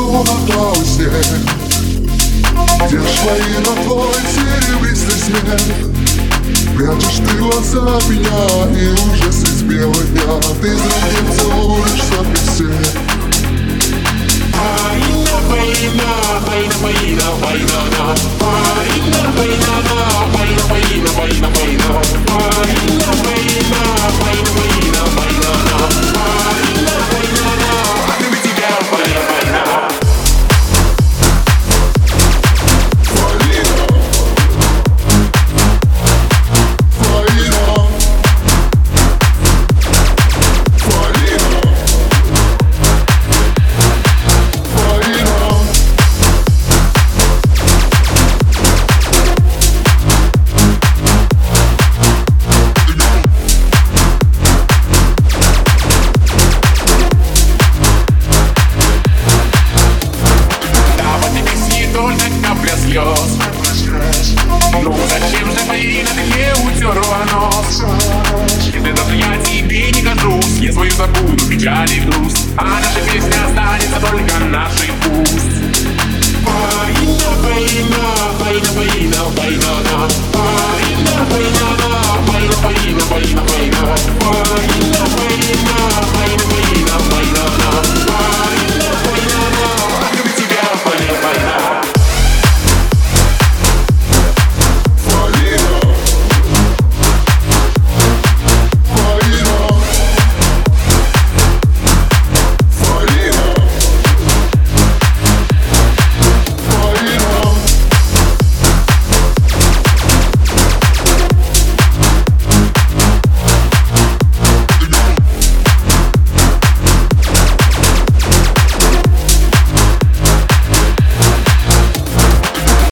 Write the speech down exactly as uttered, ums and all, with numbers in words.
темнота во сне. Где ж твои твой серебристый смех? Прячешь ты глаза от меня, и уже средь бела дня ты зря целуешься при всех. Война, война, война, война, война,